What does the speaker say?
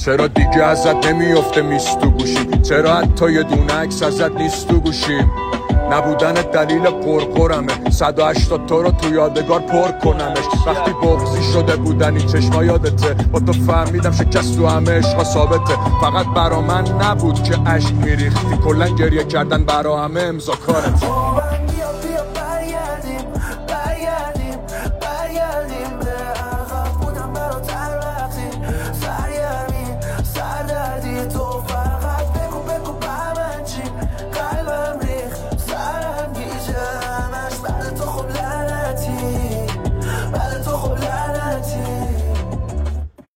چرا دیگه ازت نمیافته میست تو گوشیم؟ چرا حتی یه دونه عکس ازت نیست تو گوشیم؟ نبودن دلیل قرقرمه 180 تا رو تو یادگار پر کنمش. وقتی بغضی شده بودنی چشما یادته، با تو فهمیدم شکست تو همه عشقا ثابته. فقط برا من نبود که عشق میریختی، کلن گریه کردن برا همه امضا کارت.